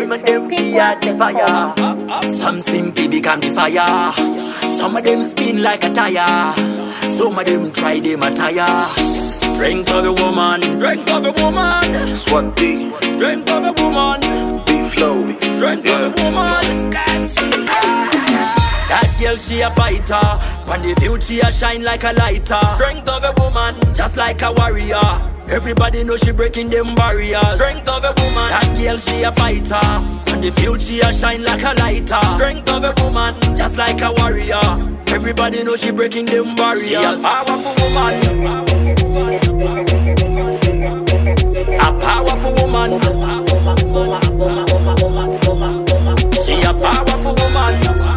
Some of them be at the fire. Some simply become the fire. Some of them spin like a tire. Some of them try them a tire. Strength of a woman, strength of a woman. Swat D, Strength of a woman. B-Flow, Strength of a woman. That girl, she a fighter. When the view, she a shine like a lighter. Strength of a woman, just like a warrior. Everybody know she breaking them barriers. Strength of a woman. That girl, she a fighter. When the view, she a shine like a lighter. Strength of a woman, just like a warrior. Everybody know she breaking them barriers. She a powerful woman. A powerful woman. She a powerful woman.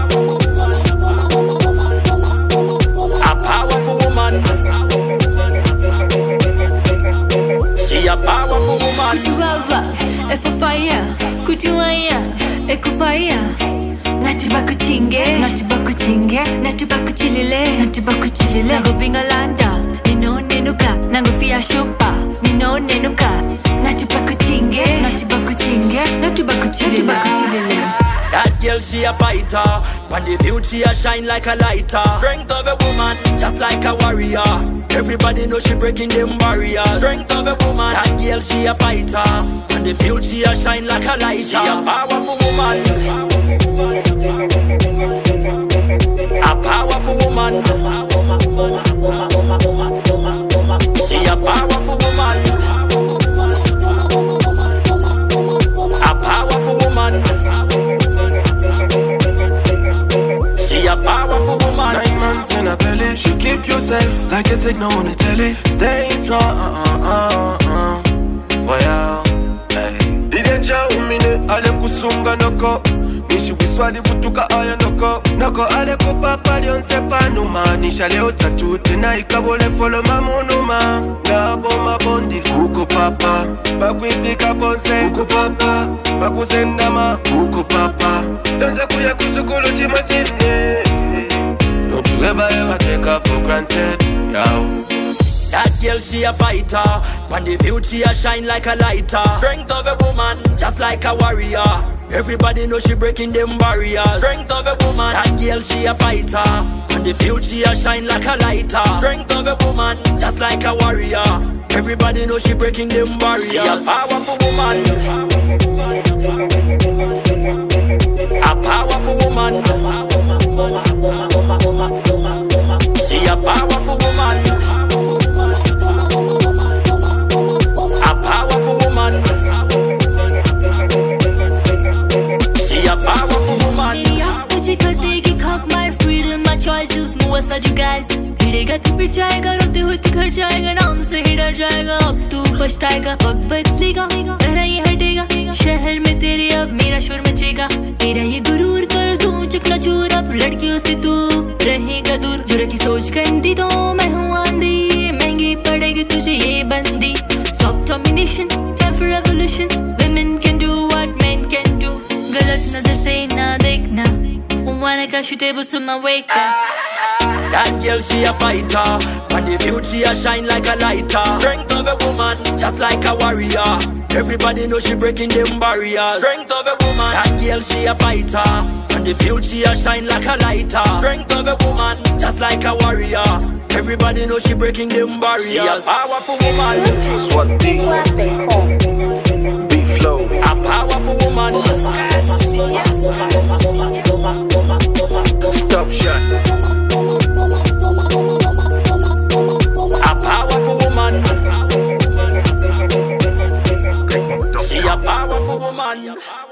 A powerful woman. She a powerful woman. Kutuwawa, efu fire. Kutuwaya, eku fire. Natubaku chinge, natubaku chinge, natubaku chilile, natubaku chilile. Nango bingalanda, nino nenuka, nango fia shopa, nino nenuka. Natubaku chinge, natubaku chinge, natubaku chilile, natubaku chilile. That girl, she a fighter. When the view, she a shine like a lighter. Strength of a woman, just like a warrior. Everybody know she breaking them barriers. Strength of a woman. That girl, she a fighter. When the view, she a shine like a lighter. She a powerful woman. A powerful woman. She a powerful woman. A powerful woman. She a powerful woman. 9 months in a belly. She keep yourself like a signal on the telly. Stay strong, for ya. Hey. Dide cha umine ale kusunga noko. Nishi wiswadi butuka aya noko. Noko ale ko papa lionse panuma. Nisha leo tatu tena ikabole follow mamunuma. Ngabo mabondi kuko papa. Bakwipika ponse kuko papa. Bakusendama kuko papa. Danza kuya kusukulu chimachine. Don't you ever take her for granted, yo. That girl, she a fighter. When the view, she a shine like a lighter. Strength of a woman, just like a warrior. Everybody know she breaking them barriers. Strength of a woman. That girl, she a fighter. When the view, she a shine like a lighter. Strength of a woman, just like a warrior. Everybody know she breaking them barriers. She a powerful woman. A powerful woman. She a powerful woman. A powerful woman. She a powerful woman. मुझे कर देगी खाक मार freedom my choices move aside you guys हिड़ेगा तू पिट जाएगा रोते हुए तू घर जाएगा नाम से ही डर जाएगा अब तू पछताएगा वक्त बदलेगा तेरा ये हटेगा शहर में तेरे अब मेरा शोर मचेगा तेरा ये गुरूर कर दूं चकना चूर अब लड़कियों से तू रहेगा दूर जुरा की सोच गंदी तो मैं हूँ आंधी महंगी पड़ेगी तुझे ये बंदी stop domination time for revolution women can do what men can do गलत नजर से ना देखना wanna catch you table to my wake That girl, she a fighter. When the view, she a shine like a lighter. Strength of a woman, just like a warrior. Everybody know she breaking them barriers. Strength of a woman. That girl, she a fighter. When the view, she a shine like a lighter. Strength of a woman, just like a warrior. Everybody know she breaking them barriers. She a powerful woman. Swat D, B-Flow, A powerful woman. Stop shot. A powerful woman. She a powerful woman.